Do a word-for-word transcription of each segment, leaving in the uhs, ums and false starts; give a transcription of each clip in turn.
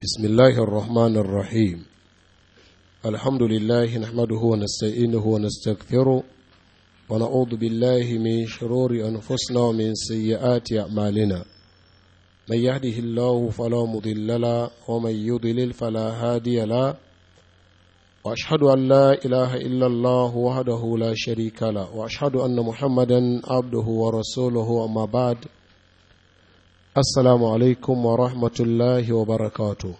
بسم الله الرحمن الرحيم الحمد لله نحمده ونستعينه ونستغفره ونعوذ بالله من شرور أنفسنا ومن سيئات أعمالنا من يهده الله فلا مضل له ومن يضلل فلا هادي له وأشهد أن لا إله إلا الله وحده لا شريك له وأشهد أن محمدا عبده ورسوله أما بعد Assalamu alaikum wa rahmatullahi wa barakatu.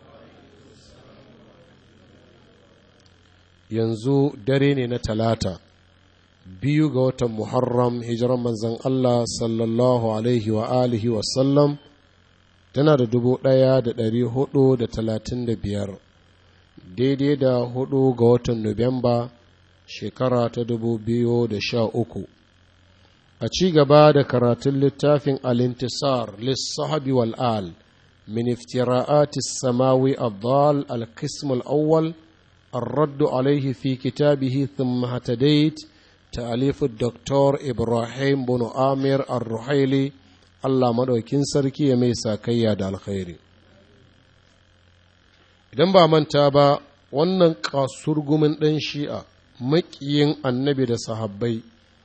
Yanzu dare ne na talata, biyu ga watan Muharram hijiran manzan Allah sallallahu alaihi wa alihi wa sallam tana da dubu ɗaya da ɗari hudu da talatin da biyar, daidai da hudu ga watan Nuwamba shekara ta dubu biyu da sha uku. a ci gaba da karatun littafin al-intisar lis-sahabi wal-al min iftira'ati as-samawi ad-dal al-qism al-awwal الرد عليه في كتابه ثم هتديت تأليف الدكتور إبراهيم بن آمر الرحيلي الله مدوكين سركي يميسا كياد الخير idan ba manta ba wannan kasurgumin ɗan shi'a maƙiyin annabi da sahabbai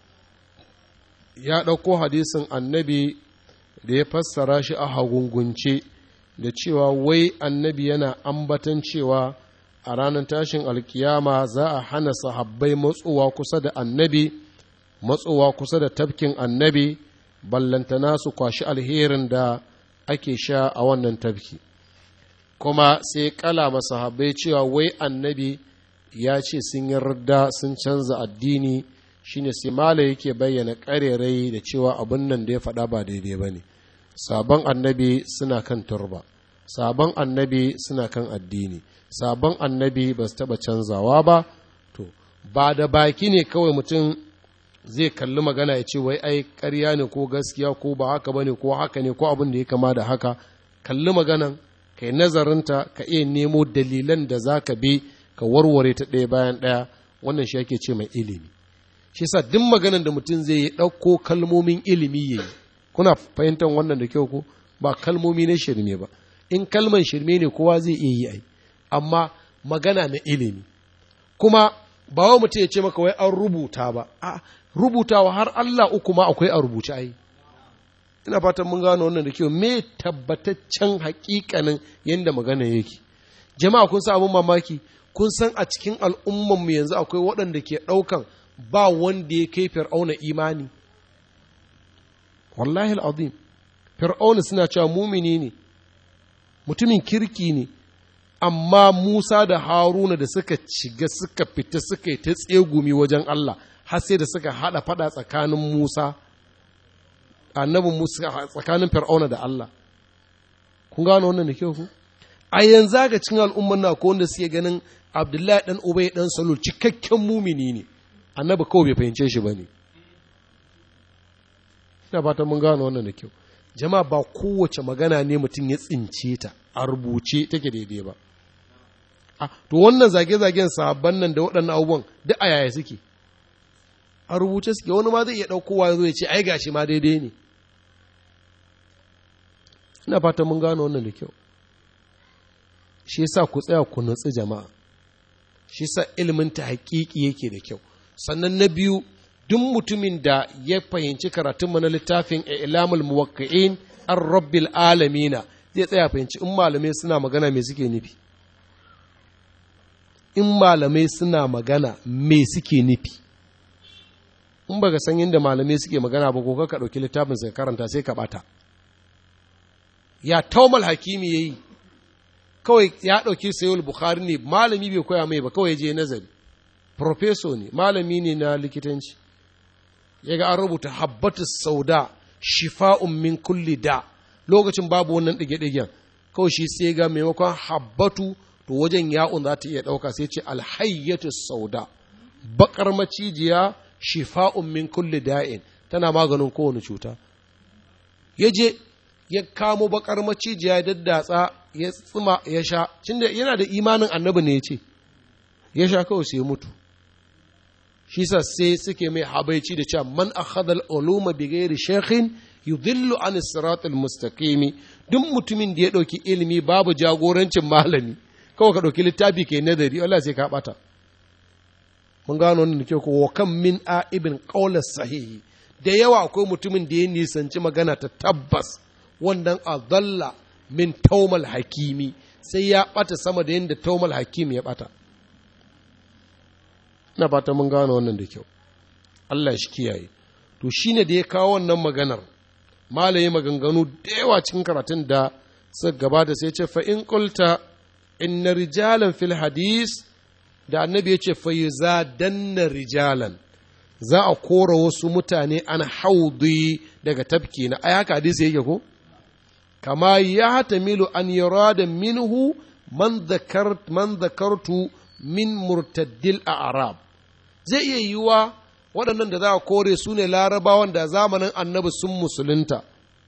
ya ɗauko hadisin annabi da ya fassara shi a hagungunce da cewa wai annabi yana ambatan cewa a ranar tashin alkiyama za a hana sahabbai matsowa kusa da annabi matsowa kusa da tafkin annabi ballantana su kwashi alherin da ake sha a wannan tafki kuma sai kala masahabbai cewa wai annabi ya ce sun yarda sun canza addini shine sai mala yake bayyana ƙarerai da cewa abin nan da ya faɗa ba daidai ba ne sabon annabi suna kan turba sabon annabi suna kan addini sabon annabi ba su taɓa canzawa ba to ba da baki ne kawai mutum zai kalli magana ya ce wai ai ƙarya ne ko gaskiya ko ba haka ba ne ko haka ne ko abin da ya kama da haka kalli maganan ka yi nazarinta ka iya nemo dalilan da za ka bi ka warware ta ɗaya bayan ɗaya wannan shi ake ce mai ilimi shi sa duk maganan da mutum zai yi ɗauko kalmomin ilimi ya yi kuna fahimtar wannan da kyau ko ba kalmomi na shirme ba in kalman shirme ne kowa zai iya yi ai amma magana na ilimi kuma ba wa mutum ya ce maka wai an rubuta ba a rubutawa har Allah uku ma akwai a rubuce ai ina fatan mun gano wannan da kyau me tabbataccen hakikanin yadda magana yake jama'a kun san abin mamaki kun san a cikin al'ummanmu yanzu akwai waɗanda ke ɗaukan ba wanda ya kai fir'auna imani wallahi al'azim fir'auna suna cewa mumini ne mutumin kirki ne amma Musa da Haruna da suka shiga suka fita suka yi ta tsegumi wajen Allah har sai da suka haɗa faɗa tsakanin Musa annabin Musa tsakanin fir'auna da Allah kun gano wannan da kyau ku a yanzu ga cikin al'umman na ko wanda suke ganin Abdullahi dan Ubay dan Salul cikakken mumini ne annabi kawai bai fahimce shi ba ne ina fatan mun gano wannan da kyau jama'a ba kowace magana ne mutum ya tsince ta a rubuce take daidai ba a to wannan zage-zagen sahabban nan da waɗannan abubuwan duk a yaya suke a rubuce suke wani ma zai iya ɗaukowa ya zo ya ce ai gashi ma daidai ne ina fatan mun gano wannan da kyau shi yasa ku tsaya ku nutsi jama'a shi yasa ilimin ta haƙiƙi yake da kyau sannan na biyu duk mutumin da ya fahimci karatunmu na littafin ilamul muwakki'in an rabbil alamina zai tsaya fahimci in malamai suna magana me suke nufi in malamai suna magana me suke nufi in baka san yadda malamai suke magana ba ko ka ɗauki littafin sai karanta sai ka bata ya taumal hakimi yayi kawai ya ɗauki sayul bukhari ne malami bai koya mai ba kawai je nazari profeso ne malami ne na likitanci ya ga an rubuta habbatu sauda shifa'un min kulli da lokacin babu wannan ɗige-ɗigen kawai shi sai ga maimakon habbatu to wajen ya'un za ta iya ɗauka sai ce alhayyatu sauda bakar macijiya shifa'un min kulli da'in tana maganin kowane cuta ya je ya kamo bakar macijiya ya daddatsa ya tsima ya sha cinda yana da imanin annabi ne ya ce ya sha kawai sai ya mutu shi sa sai suke mai habaici da cewa man akhadha al-uluma bi ghairi shaykhin yudhillu an as-sirat al-mustaqim duk mutumin da ya ɗauki ilimi babu jagorancin malami kawai ka ɗauki littafi ke nazari Allah sai ka ɓata. Mun gano wannan da kyau ko wa kan min a'ibin qawla sahihi, da yawa akwai mutumin da ya nisanci magana ta tabbas wannan adalla min taumal hakimi, sai ya ɓata sama da yadda taumal hakimi ya ɓata. Ina fata mun gano wannan da kyau, Allah shi kiyaye. To shine da ya kawo wannan maganar malaye maganganu da yawa cikin karatun da suka gabata, sai ce fa in qulta inna rijalan fil hadis, da annabi ya ce fa yuzadanna rijalan, za a kora wasu mutane an haudi daga tafki na, ai haka hadisi yake ko, kama ya hatamilu an yurada minhu man dhakart man dhakartu min murtaddil a'rab, zai iya yiwa waɗannan da za a kore su ne larabawan da zamanin annabi sun musulunta.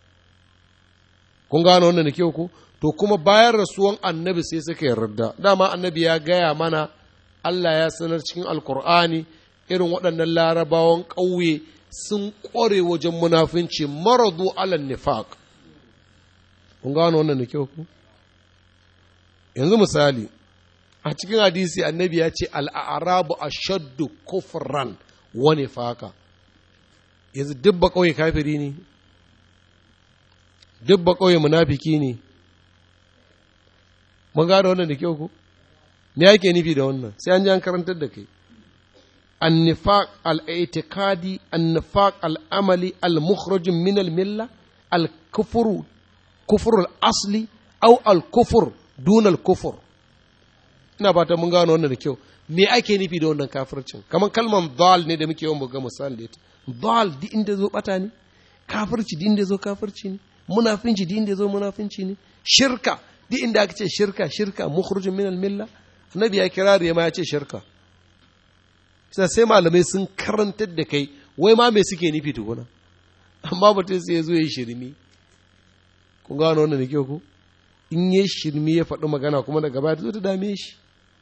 Kun gano wannan da kyau ko? To kuma bayan rasuwan annabi sai suka yarda. Dama annabi ya gaya mana, Allah ya sanar cikin alkur'ani irin waɗannan larabawan ƙauye sun ƙware wajen munafinci, maradu alan nifaq. Kun gano wannan da kyau ko? Yanzu misali, a cikin hadisi annabi ya ce al'arabu ashaddu kufran wa nifaqa. Yanzu dubba ƙauye kafiri ne, dubba ƙauye munafiki ne. Mun gano wannan da kyau ko? Me yake nufi da wannan? Sai an ji an karantar da kai. An-nifaq al-i'tiqadi, an-nifaq al-amali, al-mukhraj min al-milla, al-kufru kufr al-asli aw al-kufr dun al-kufr. Ina fata mun gano wannan da kyau. Me ake nufi da wannan kafircin? Kamar kalmar dal ne da muke yawan buga misali da ita. Dal di inda zo bata ne, kafirci di inda zo kafirci ne, munafinci di inda zo munafinci ne, shirka di inda aka ce shirka shirka mukhrujun min al-milla, annabi ya kirari ma ya ce shirka. Sai sai malamai sun karantar da kai wai ma me suke nufi tukuna, amma mutum sai ya zo ya shirmi. Kun gano wannan da kyau ko? In ya shirmi ya faɗi magana kuma daga baya ta zo ta dame shi.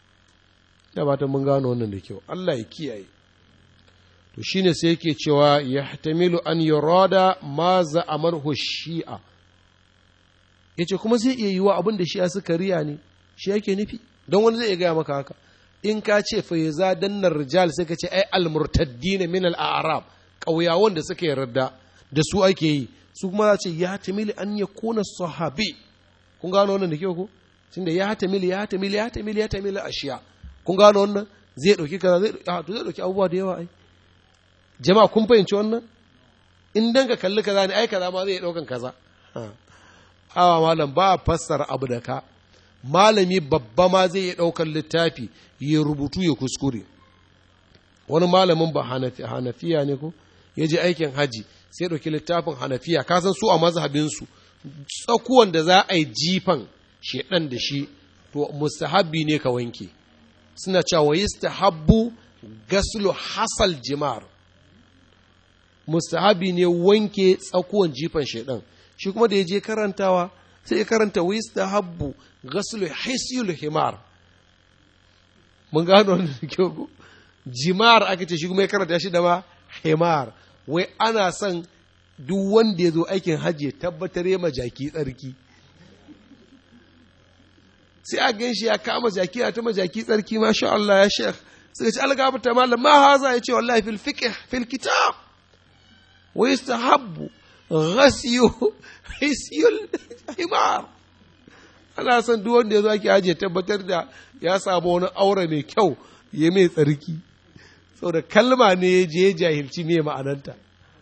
Da ba ta mun gano wannan da kyau, Allah ya kiyaye. To shine sai yake cewa yahtamilu an yurada ma za'amarhu shi'a, yace kuma zai iya yiwa abin da shi'a suka riya ne shi yake nufi, don wani zai iya gaya maka haka. In ka ce fa yaza dannar rijal sai ka ce ai almurtaddina min al-a'rab, ƙauyawan da suka yarda da su ake yi, su kuma za ce yahtamilu an yakuna sahabi. Kun gano wannan da kyau ko? Tunda yahtamil yahtamil yahtamil yahtamil ashiya. Kun gano wannan zai ɗauki kaza zai a to zai ɗauki abubuwa da yawa ai. Jama'a kun fahimci wannan? In dan ka kalli kaza ne ai kaza ma zai ɗaukan kaza. Awa malam ba a fassara abu da ka. Malami babba ma zai iya ɗaukan littafi ya rubutu ya kuskure. Wani malamin ba hanafiya ne ko? Ya je aikin haji sai ɗauki littafin hanafiya, ka san su a mazhabinsu tsakuwan da za a yi jifan shedan da shi to mustahabbi ne ka wanke. Suna cewa yastahabbu gaslu hasal jimar, mustahabi ne wanke tsakuwan jifan shedan. Shi kuma da ya je karantawa sai ya karanta yastahabbu gaslu hisyul himar. Mun gano wannan da kyau ko? Jimar aka ce, shi kuma ya karanta shi da ma himar. Wai ana son duk wanda ya zo aikin hajji ya tabbatar ya majaki tsarki. Sai a gan shi ya kama jaki ya ta majaki tsarki, masha Allah ya shekh. Suka ce algaba ta malam ma haza, ya ce wallahi fil fiqh fil kitab wa yastahabbu ghasyu hisyul himar. Ana son duk wanda ya zo ake aje tabbatar da ya samu wani aure mai kyau ya mai tsarki, saboda kalma ne ya je jahilci me ma'ananta.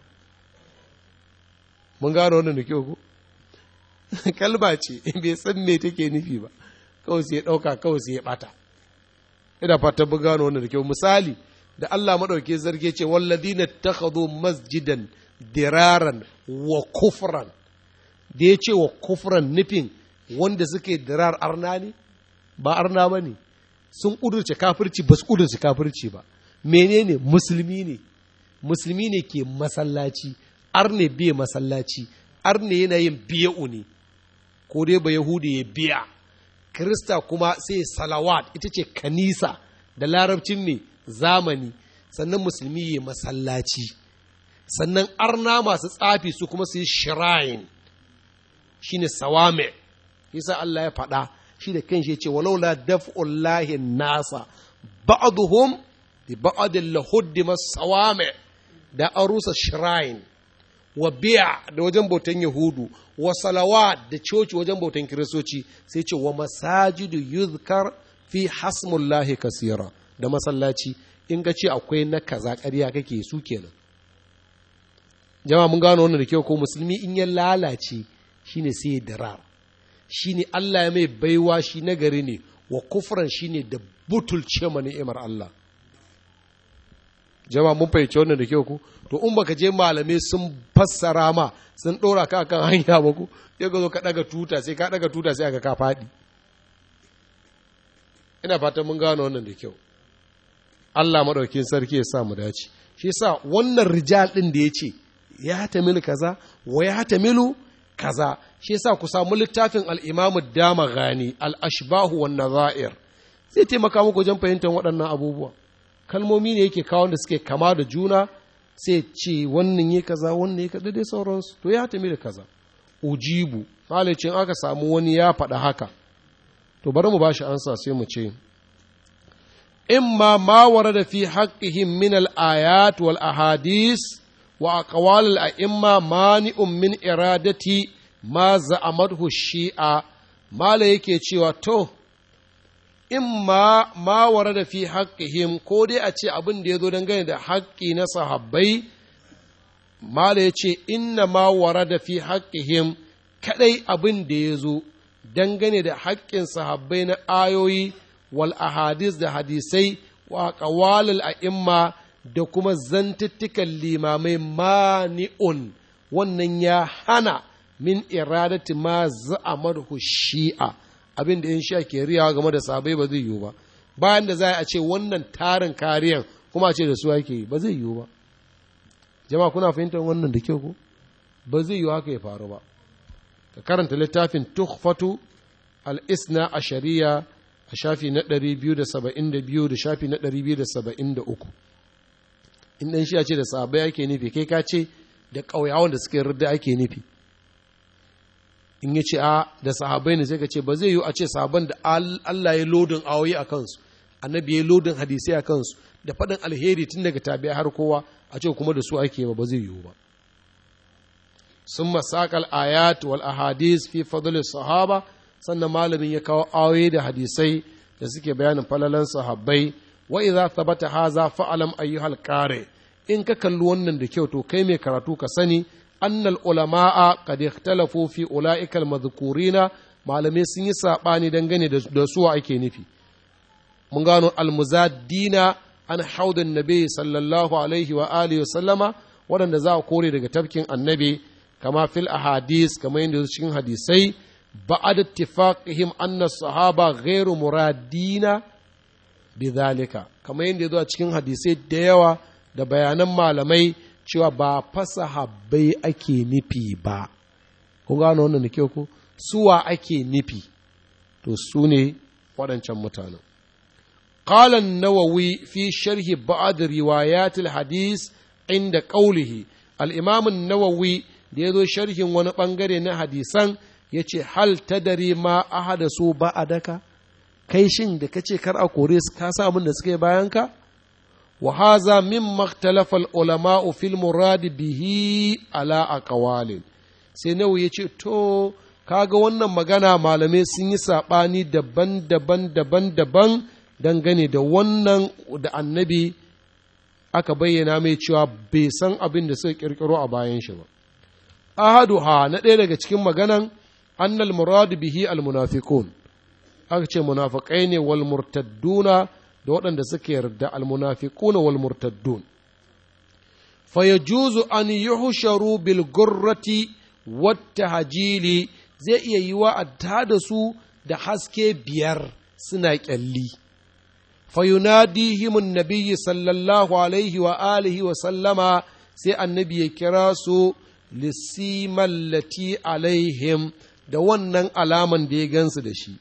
Mun gano wannan da kyau ko? Kalma ce bai san me take nufi ba, kawai sai ya ɗauka kawai sai ya ɓata. Ina fata mun gano wannan da kyau. Misali da Allah maɗauke zarge ce walladina takhadhu masjidan diraran wa kufran, da ya ce wa kufran nufin wanda suke dirar arna ne ba arna ba ne, sun ƙudurce kafirci ba su ƙudurce kafirci ba. Menene? Musulmi ne, musulmi ne ke masallaci, arne bai masallaci, arne yana yin biya'u ne, ko dai ba Yahudi ya biya, Kirista kuma sai salawat, ita ce kanisa da larabcin mai zamani, sannan musulmi ya masallaci, sannan arna masu tsafi su kuma su yi shrine. shine sawame yasa Allah ya faɗa shi da kanshi ya ce walaula daf'ullahi nasa ba'duhum bi ba'dil lahuddima sawame da arusa shrine wa bi'a da wajen bautan yahudu wa salawat da coci wajen bautan kiristoci sai ce wa masajidu yuzkar fi hasmullahi kasira da masallaci in ga ce akwai na kaza ƙarya kake su kenan jama'a mun gano wannan da kyau ko musulmi in ya lalace shine sai ya dirar shine Allah ya mai baiwa shi nagari ne wa kufran shine da butulce ma ni'imar Allah jama'a mun fahimci wannan da kyau ko to in baka je malamai sun fassara ma sun dora ka kan hanya ba ko sai ka zo ka daga tuta sai ka daga tuta sai aka ka fadi ina fatan mun gano wannan da kyau Allah madaukakin sarki ya sa mu dace shi yasa wannan rijal din da yace ya tamilu kaza wa ya tamilu kaza shi yasa ku samu littafin al-Imam ad-Damaghani al-Ashbah wan Nazair zai taimaka muku wajen fahimtar waɗannan abubuwa kalmomi ne yake kawo da suke kama da juna sai ce wannan yi kaza wannan yi kaza dai sauransu to ya tamilu kaza ujibu halicin aka samu wani ya faɗa haka to bari mu bashi ansa sai mu ce imma ma warada fi haqqihim min al-ayat wal ahadith wa aqwal al-a'imma mani'un min iradati ma za'amadhu shi'a mala yake cewa to imma ma warada fi haqqihim ko dai a ce abin da yazo dangane da haƙƙi na sahabbai mala yace inna ma warada fi haqqihim kadai abin da yazo dangane da haƙƙin sahabbai na ayoyi wal ahadis da hadisai wa qawalul a'imma da kuma zantuttukan limamai mani'un wannan ya hana min iradati ma za'amarhu shi'a abin da in sha ke riyawa game da sahabbai ba zai yiwu ba bayan da za a ce wannan tarin kariyan kuma a ce da su ake yi ba zai yiwu ba jama'a kuna fahimtar wannan da kyau ko ba zai yiwu haka ya faru ba ka karanta littafin tuhfatu al-isna a shari'a a shafi na ɗari biyu da saba'in da biyu da shafi na ɗari biyu da saba'in da uku in ɗan shi a ce da sahabbai ake nufi kai ka ce da ƙauyawan da suka yarda ake nufi in ya ce a da sahabbai ne sai ka ce ba zai yi a ce sahabban da Allah ya lodin awoyi a kansu annabi ya lodin hadisai a kansu da faɗin alheri tun daga tabi'a har kowa a ce kuma da su ake ba ba zai yiwu ba sun masakal ayat wal ahadis fi fadl sahaba sannan malamin ya kawo ayoyi da hadisai da suke bayanin falalan sahabbai wa idza thabata haza fa'alam ayyuhal qari in ka kalli wannan da kyau to kai mai karatu ka sani annal ulama'a qad ikhtalafu fi ulaika almadhkurina malamai sun yi sabani dangane da su ake nufi mun gano almuzaddina an haudan nabi sallallahu alaihi wa alihi sallama waɗanda za a kore daga tafkin annabi kama fil ahadis kamar yadda cikin hadisai ba'ad ittifaqihim anna sahaba ghairu muradina bidhalika kamar yadda ya zo a cikin hadisai da yawa da bayanan malamai cewa ba fasa habbai ake nufi ba kun gano wannan da kyau ko suwa ake nufi to su ne waɗancan mutanen qala an-nawawi fi sharhi ba'd riwayat al-hadis inda qawlihi al-imam an-nawawi da yazo sharhin wani bangare na hadisan yace hal tadari ma ahadasu ba'adaka kai shin da kace kar a kore su ka sa abin da suka yi bayan ka wa haza mimma ikhtalafa al-ulama fil murad bihi ala aqwalin sai nawa yace to kaga wannan magana malamai sun yi sabani daban-daban daban-daban dangane da wannan da annabi aka bayyana mai cewa bai san abin da suka kirkiro a bayan shi ba ahaduha na ɗaya daga cikin maganan annal murad bihi al-munafiqun aka ce munafiqai ne wal murtadduna da waɗanda suka yarda almunafiquna wal murtaddun fa yajuzu an yuhsharu bil gurrati wat tahjili zai iya yiwa a tada su da haske biyar suna kyalli fa yunadihim an-nabiy sallallahu alaihi wa alihi wa sallama sai annabi ya kira su lisimallati alaihim da wannan alaman da ya gansu da shi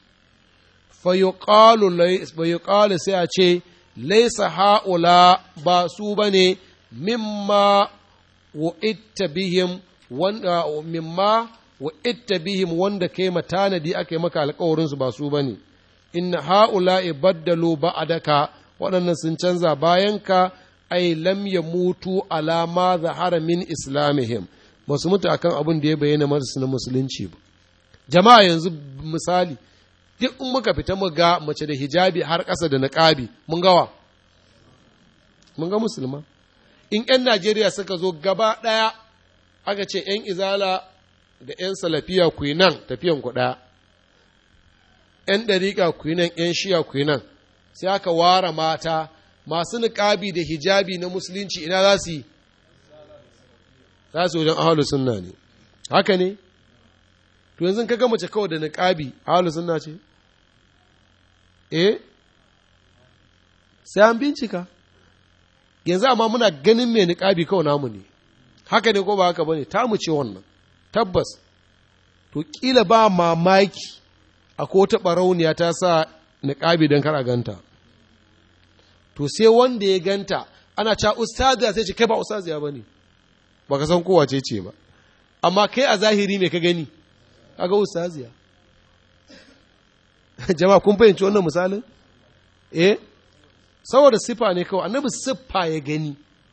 fayuƙalu sai a ce laisa ha'ula ba su ba ne mimma wa'itta bihim wanda mimma wa ittabihim wanda kai matanadi aka yi maka alƙawarin su ba su bane inna haula'i baddalu ba'daka waɗannan sun canza bayan ka ai lam yamutu ala ma zahara min islamihim ba su mutu akan abin da ya bayyana masu na musulunci ba jama'a yanzu misali duk in muka fita mu ga mace da hijabi har ƙasa da niqabi mun gawa mun ga musulma in ƴan Najeriya suka zo gaba ɗaya aka ce ƴan izala da ƴan salafiya ku yi nan tafiyan ku ɗaya ƴan ɗariƙa ku yi nan ƴan shiya ku yi nan sai aka ware mata masu niƙabi da hijabi na musulunci ina za su yi za su wajen ahalus sunna ne haka ne to yanzu ka ga mace kawai da niƙabi ahalus sunna ce eh sai an bincika yanzu amma muna ganin mai niƙabi kawai namu ne haka ne ko ba haka bane ta mu ce wannan tabbas to kila ba mamaki akwai wata barauniya ta sa niƙabi don kar a ganta to sai wanda ya ganta ana ca ustaziya sai ce kai ba ustaziya bane baka san kowa ce ce ba amma kai a zahiri me ka gani kaga ustaziya jama'a kun fahimci wannan misalin eh saboda sifa ne kawai annabi siffa ya gani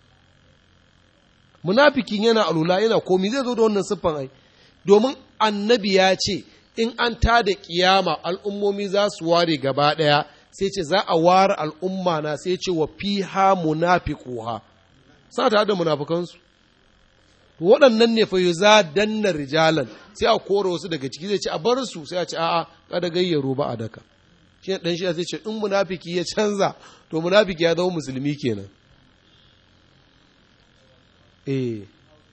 munafikin yana alula yana komi zai zo da wannan siffan ai domin annabi ya ce in an tada kiyama al'ummomi za su ware gaba ɗaya sai ce za a ware al'umma na sai ce wa fiha munafiquha sa ta da munafikansu to waɗannan ne fa yuza danna rijalan sai a kore wasu daga ciki zai ce a bar su sai a ce a'a kada gayyaro ba a daka shi dan shi sai ce in munafiki ya canza to munafiki ya zama musulmi kenan eh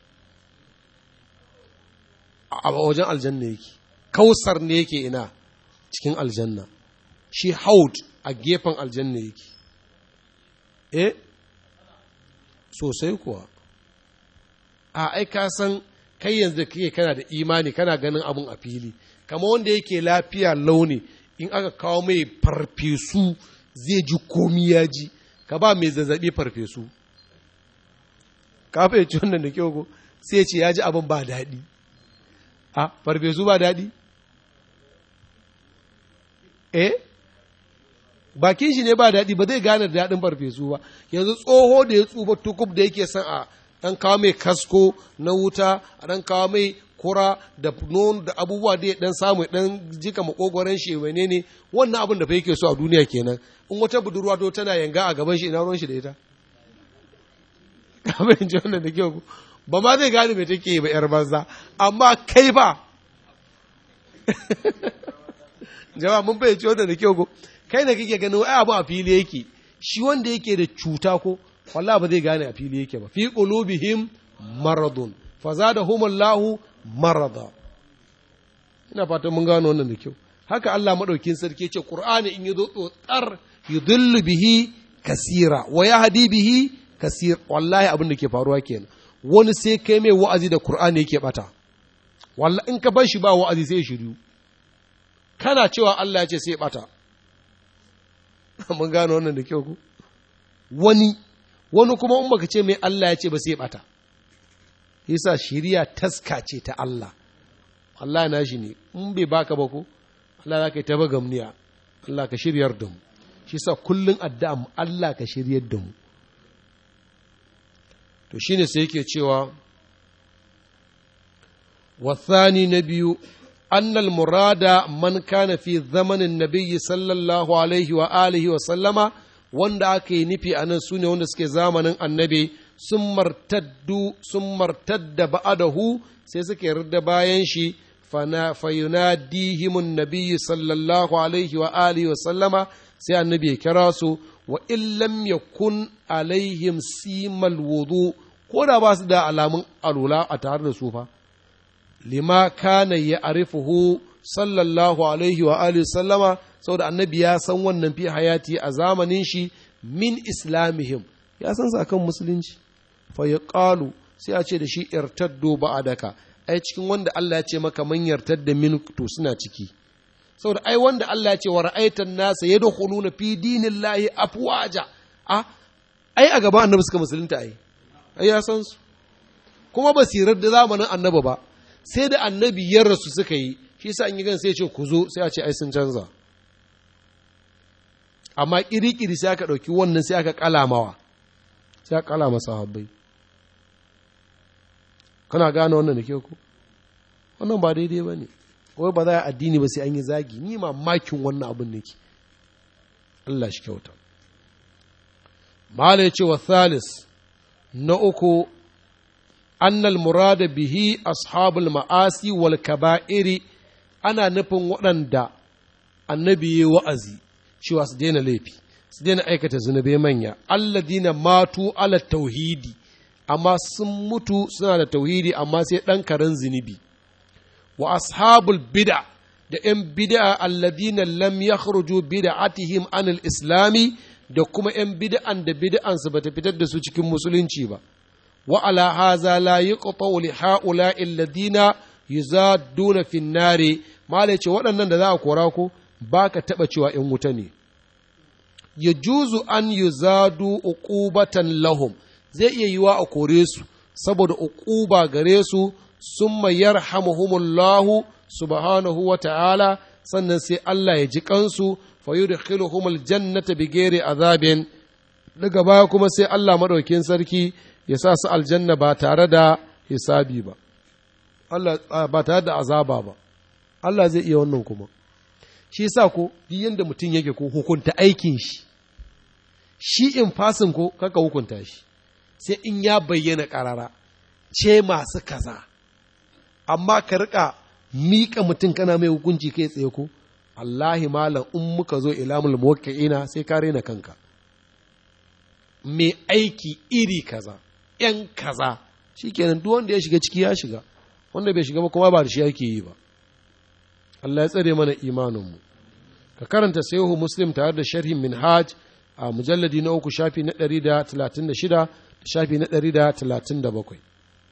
a wajen aljanna yake kausar ne yake ina cikin aljanna shi haud a gefen aljanna yake eh sosai kuwa a ai ka san kai yanzu kake kana da imani kana ganin abun a fili kamar wanda yake lafiya launi in aka kawo mai farfesu zai ji komi ya ji ka ba mai zazzabi farfesu ka fahimci wannan da kyau ko sai ce ya ji abin ba daɗi a farfesu ba daɗi eh bakin shi ne ba daɗi ba zai gane da daɗin farfesu ba yanzu tsoho da ya tsufa tukub da yake son a ɗan kawo mai kasko na wuta a ɗan kawo mai kura da non da abubuwa da ya ɗan samu ɗan jika makogoron shi wane ne wannan abin da fa yake so a duniya kenan in wata budurwa to tana yanga a gaban shi ina ruwan shi da ita kamar ji wannan da kyau ba ma zai gane me take ba yar banza amma kai ba jama'a mun fahimci wannan da kyau ko kai da kake ganin ai abu a fili yake shi wanda yake da cuta ko wallahi ba zai gane a fili yake ba fi qulubihim maradun fazadahum Allahu marada ina fatan mun gano wannan da kyau haka Allah madaukin sarki ce Qur'ani in yazo tsotsar yudillu bihi kasira wa yahdi bihi kasir wallahi abin da ke faruwa kenan wani sai kai mai wa'azi da Qur'ani yake bata wallahi in ka bar shi ba wa'azi sai ya shiryu kana cewa Allah ya ce sai bata mun gano wannan da kyau ku wani wani kuma in baka ce mai Allah ya ce ba sai bata yasa shiriya taska ce ta Allah Allah na shi ne in bai baka ba ko Allah za ka yi ta bagamniya Allah ka shiryar da mu shi sa kullun addu'a mu Allah ka shiryar da mu to shine sai yake cewa wasani na biyu annal murada man kana fi zamanin nabiyyi sallallahu alaihi wa alihi wa sallama wanda aka yi nufi a nan su ne wanda suke zamanin annabi sun martaddu sun martadda ba'adahu sai suke yarda bayan shi fayunadihimun nabiyyi sallallahu alaihi wa alihi wa sallama sai annabi ya kira su wa illam yakun alaihim simal wudu ko da ba su da alamun alula a tare da su fa lima kana ya arifuhu sallallahu alaihi wa alihi sallama saboda annabi ya san wannan fi hayati a zamanin shi min islamihim ya san sa kan musulunci fa yaqalu sai a ce da shi irtaddu ba'adaka ai cikin wanda Allah ya ce maka man yartadda min to suna ciki saboda ai wanda Allah ya ce wa ra'aitan nasa yadkhuluna fi dinillahi afwaja a ai a gaban annabi suka musulunta ai ai ya san su kuma basirar da zamanin annabi ba sai da annabi ya rasu suka yi, shi sa in yi gan sai ce ku zo, sai a ce ai sun canza. Amma ƙiri-ƙiri sai aka ɗauki wannan sai aka kalamawa, sai aka kalama sahabbai. Kana gane wannan da ke ku? Wannan ba daidai ba ne, wai ba za a addini ba sai an yi zagi, ni mamakin wannan abin nake. Allah shi kyauta. Mala ya ce wa thalis, na uku, annal murada bihi ashabul ma'asi wal kaba'iri, ana nufin waɗanda annabi ya wa'azi cewa su daina laifi, su daina aikata zunubai manya, alladina matu ala tauhidi, amma sun mutu suna da tauhidi amma sai ɗan karen zunubi. Wa ashabul bid'a, da ‘yan bid'a alladina lam yakhruju bid'atihim anil islami, da kuma ‘yan bid'an da bid'ansu ba ta fitar da su cikin musulunci ba. Wa ala haza la yuqta'u li ha'ula'i alladina yuzaduna fin nari, malai ce waɗannan da za a kora ko ba ka taɓa cewa ‘yan wuta ne. Ya juzu an yuzadu uqubatan lahum, zai iya yiwa a kore su saboda uquba gare su, summa yarhamuhumullahu subhanahu wa ta'ala, sannan sai Allah ya ji kansu fa yudkhiluhum aljannata bighairi azabin, daga baya kuma sai Allah madaukin sarki ya sa su aljanna ba tare da hisabi ba, Allah ba tare da azaba ba. Allah zai iya wannan kuma. Shi yasa ko duk yanda mutum yake ko hukunta aikin shi, shi in fasin ko kaka hukunta shi, sai in ya bayyana karara ce masu kaza, amma ka rika miƙa mutum kana mai hukunci kai tsaye ko, Allahi malam in muka zo ilamul muwakki'ina sai ka rena kanka. Mai aiki iri kaza, ‘yan kaza, shi kenan duk wanda ya shiga ciki ya shiga, wanda bai shiga ba kuma ba da shi yake yi ba. Allah ya tsare mana imaninmu. Ka karanta sahihu Muslim tare da sharhin Minhaj a mujalladi na uku shafi na ɗari da talatin da shida da shafi na ɗari da talatin da bakwai.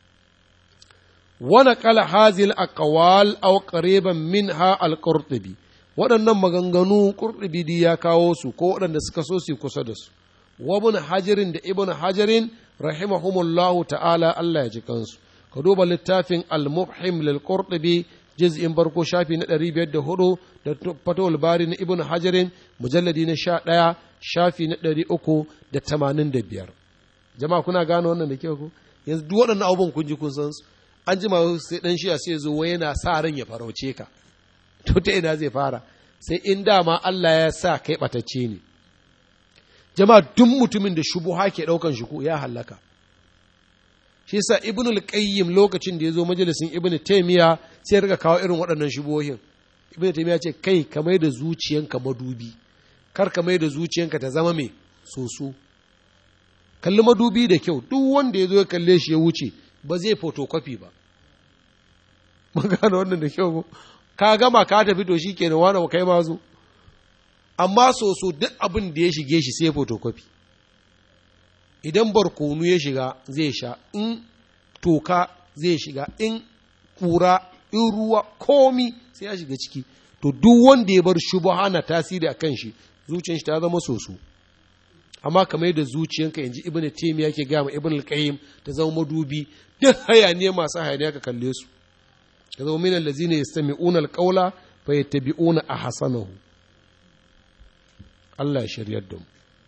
Wani kala hazil aqwal aw qariban minha al-Qurtubi, waɗannan maganganu Qurtubi ya kawo su ko waɗanda suka so su kusa da su. Wa ibn Hajarin da ibn Hajarin rahimahumullahu ta'ala, Allah ya ji kansu. Ka duba littafin al-Mufhim lil Qurtubi juz'in barko shafi na ɗari biyar da hudu da Fathul Bari na ibn Hajarin mujalladi na sha ɗaya shafi na ɗari uku da tamanin da biyar. Jama'a kuna gano wannan da kyau ko? Yanzu duk waɗannan abubuwan kun ji kun san su. An jima sai ɗan shiya sai zo wai yana sa ran ya farauce ka. To ta ina zai fara? Sai in dama Allah ya sa kai ɓatacce ne. Jama'a duk mutumin da shubuha ke ɗaukan shi ko ya hallaka. Shi yasa Ibn al-Qayyim lokacin da ya zo majalisin Ibn Taymiya sai ya riga kawo irin waɗannan shubuhohin. Ibn Taymiya ce kai ka mai da zuciyanka madubi, kar ka mai da zuciyanka ta zama mai soso. Kalli madubi da kyau, duk wanda ya zo ya kalle shi ya wuce ba zai photocopy ba. Mun gane wannan da kyau ko? Ka gama ka tafi to shi kenan wani kai ma zo. Amma soso duk abin da ya shige shi sai photocopy. Idan barkonu ya shiga zai sha, in toka zai shiga, in kura, in ruwa, komi sai ya shiga ciki. To duk wanda ya bar shubha na tasiri a kan shi, zuciyar shi ta zama soso. Amma kamar da zuciyanka yanzu Ibn Taymiyyah yake gaya ma Ibn al-Qayyim ta zama madubi, duk hayaniya masu hayaniya ka kalle su. Ka zama min allazina yastami'una al-qawla fa yattabi'una ahsanahu. Allah ya shiryar da mu.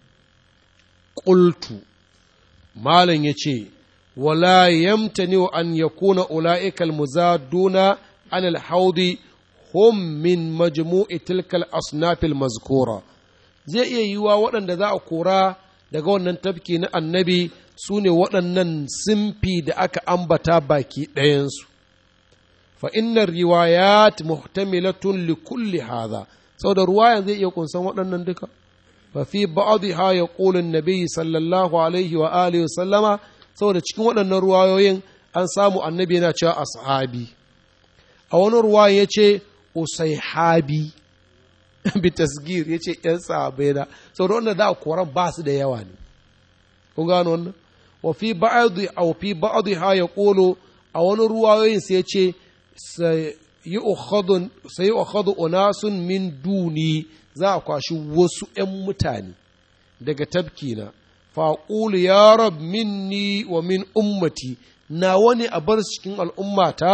Qultu malam ya ce, wala yamtani an yakuna ula'ika almuzaduna an alhaudi hum min majmu'i tilkal asnafil mazkura. Zai iya yiwa waɗanda za a kora daga wannan tafki na annabi su ne waɗannan simfi da aka ambata baki ɗayansu. Fa innar riwayat muhtamilatun li kulli hadha, saboda ruwayan zai iya kunsan waɗannan duka. ففي بعضها يقول النبي صلى الله عليه وآله وسلم saboda cikin waɗannan ruwayoyin an samu annabi yana cewa ashabi, a wani ruwayan ya ce usaihabi bi tasgir, ya ce ‘yan sahabai na, saboda wanda da koran ba su da yawa ne. Kun gano wannan? wa fi ba'adhi aw fi ba'dha yaqulu, a wani ruwayoyin sai ya ce sai yu'khadhu unasun min duni, za a kwashi wasu ‘yan mutane daga tafkina, faƙulu ya rab minni wa min ummati, na wani a bar cikin al'ummata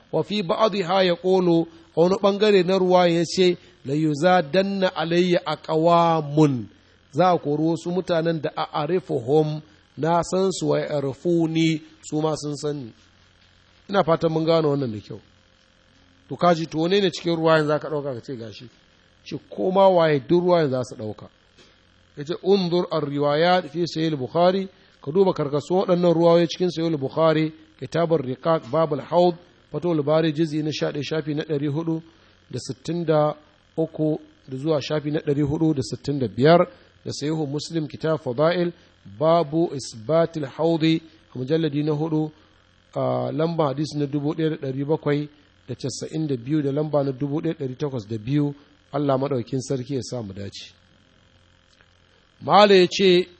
wa fi ba'dha yaqulu a wani bangare na ruwa yace la yuzadanna alayya aqwamun za a kori wasu mutanen da a arifuhum na san su wa arifuni su ma sun sani. Ina fatan mun gano wannan da kyau. To kaji to wane ne cikin ruwayan za ka ɗauka ka ce gashi ce koma waye duk ruwayan za su ɗauka. Ya ce undur ar-riwayat fi sahih bukhari ka duba karkasu waɗannan ruwayoyi cikin sahih bukhari kitabar riqaq babul haud fatul bari jizi na sha ɗaya shafi na ɗari hudu da sittin da uku da zuwa shafi na ɗari hudu da sittin da biyar da sahihu muslim kitab fadail babu isbatil haudi a mujalladi na hudu a lamba hadisi na dubu ɗaya da ɗari bakwai da casa'in da biyu da lamba na dubu ɗaya ɗari takwas da biyu. Allah maɗaukin sarki ya sa mu dace. Mala ya ce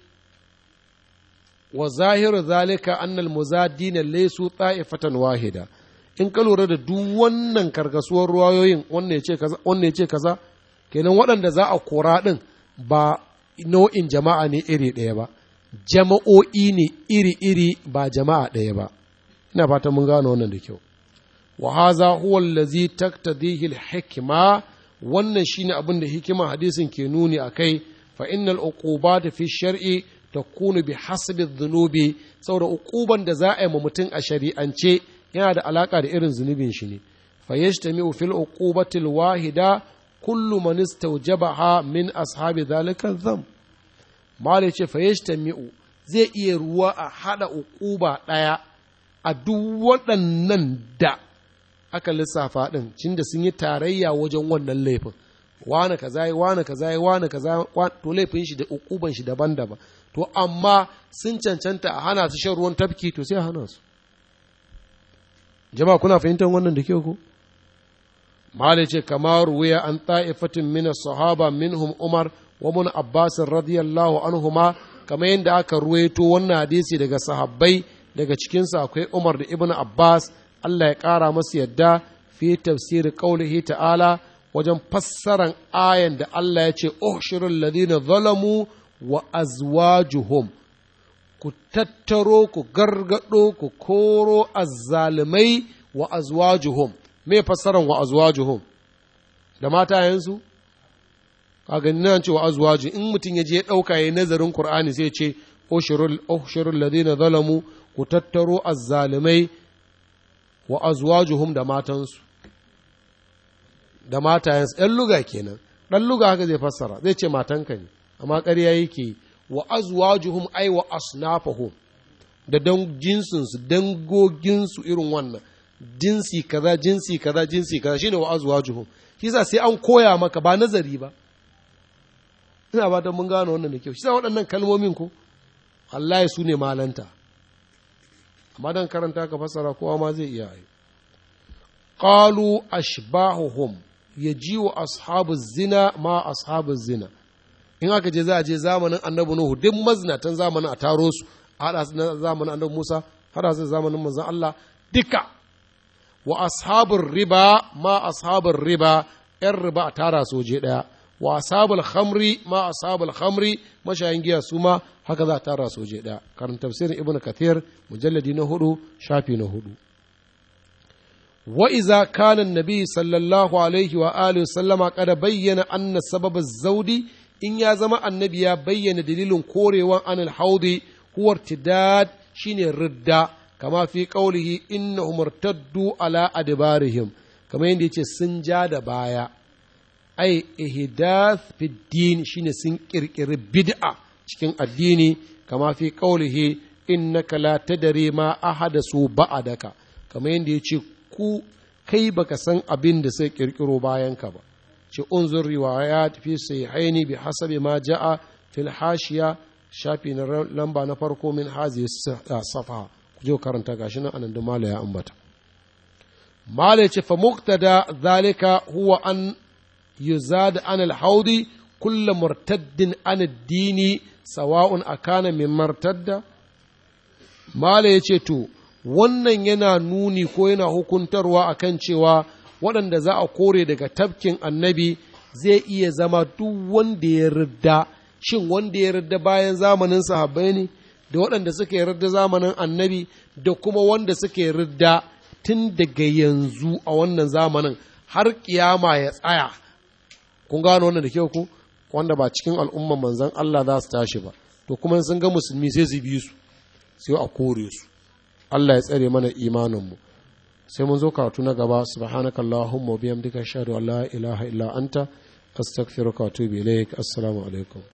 wa zahiru zalika annal muzadina laysu ta'ifatan wahida. In ka lura da duk wannan karkasuwar ruwayoyin wannan ya ce kaza wannan ya ce kaza kenan waɗanda za a kora ɗin ba nau'in jama'a ne iri ɗaya ba, jama'o'i ne iri-iri ba jama'a ɗaya ba. Ina fatan mun gano wannan da kyau. Wa haza huwa allazi taktadihi al-hikma, wannan shine abin da hikima hadisin ke nuni akai. Fa innal uqubat fi shar'i takunu bi hasbi dhunubi, saboda uquban da za a yi ma mutum a shari'ance yana da alaka da irin zunubin shi ne. Fa yajtami'u fil uqubati al-wahida kullu man istawjabaha min ashabi dhalika dhanb. Malai ce fa yajtami'u zai iya ruwa a hada uquba daya a duk waɗannan da aka lissafa ɗin cin da sun yi tarayya wajen wannan laifin, wane kaza yi wane kaza yi wane kaza to laifin shi da ukuban shi daban-daban, to amma sun cancanta a hana su shan ruwan tafki to sai a hana su. Jama'a kuna fahimtar wannan da kyau ko? Mali ce kamar ruwaya an ta'ifatin min sahaba minhum Umar wa mun Abbas radiyallahu anhuma, kamar yadda aka ruwaito wannan hadisi daga sahabbai, daga cikinsu akwai Umar da Ibn Abbas Allah ya ƙara masu yadda fi tafsiri qaulihi ta'ala wajen fassaran ayan da Allah ya ce ushirul ladina zalamu wa azwajuhum, ku tattaro ku gargado ku koro azzalimai wa azwajuhum. Me fassaran wa azwajuhum? Da matayensu? Kaga nan ce wa azwaju, in mutum ya je ya ɗauka ya nazarin Qur'ani sai ya ce ushirul ushirul ladina zalamu, ku tattaro azzalimai wa azwajuhum da matansu da matayensu. ɗan luga kenan, ɗan luga haka zai fassara, zai ce matanka ne, amma ƙarya yake. Wa azwajuhum ai wa asnafahum, da dan jinsinsu dangoginsu irin wannan jinsi kaza jinsi kaza jinsi kaza shine wa azwajuhum. Shi yasa sai an koya maka ba nazari ba. Ina ba ta mun gano wannan da kyau. Shi yasa waɗannan kalmomin ko Allah ya su ne malanta, amma dan karanta ka fassara kowa ma zai iya yi. Qalu ashbahuhum yaji'u ashabu zina ma ashabu zina. In aka je za a je zamanin annabi Nuhu, duk mazinatan zamanin a taro su, a haɗa su na zamanin annabi Musa, haɗa su zamanin manzon Allah duka. Wa ashabur riba ma ashabur riba, ‘yan riba a tara su waje ɗaya. Wa ashabul khamri ma ashabul khamri, mashayin giya su ma haka za a tara su waje ɗaya. Karin tafsirin Ibn Kathir mujalladi na hudu shafi na hudu. Wa iza kana nabi sallallahu alaihi wa alihi sallama kada bayyana anna sababa zaudi, in ya zama annabi ya bayyana dalilin korewan anil haudi huwa irtidad shine ridda, kama fi qaulihi innahum irtaddu ala adbarihim, kama yanda yace sun ja da baya. Ai ihdath fi din shine sun kirkiri bid'a cikin addini, kama fi qaulihi innaka la tadri ma ahadasu ba'daka, kama yanda yace ku kai baka san abin da sai kirkiro bayan ka ba. ce unzur riwayat fi sahihaini bi hasabi ma jaa fil hashiya, shafi na lamba na farko min hazi safa. ku je karanta gashi nan anan da mala ya ambata. Mala ce fa muqtada zalika huwa an yuzad an al haudi kullu murtaddin an ad-dini sawa'un akana min martadda. Mala yace to wannan yana nuni ko yana hukuntarwa akan cewa waɗanda za a kore daga tafkin annabi zai iya zama duk wanda ya ridda. Shin wanda ya ridda bayan zamanin sahabbai ne, da waɗanda suka yi ridda zamanin annabi, da kuma wanda suka yi ridda tun daga yanzu a wannan zamanin har kiyama ya tsaya. Kun gano wannan da kyau ku, wanda ba cikin al'umman manzan Allah za su tashi ba, to kuma sun ga musulmi sai su bi su, sai a kore su. Allah ya tsare mana imaninmu. Sai mun zo karatu na gaba, subhanakallahumma wa bihamdika ashhadu an la ilaha illa anta astaghfiruka wa atubu ilaik. Assalamu alaikum.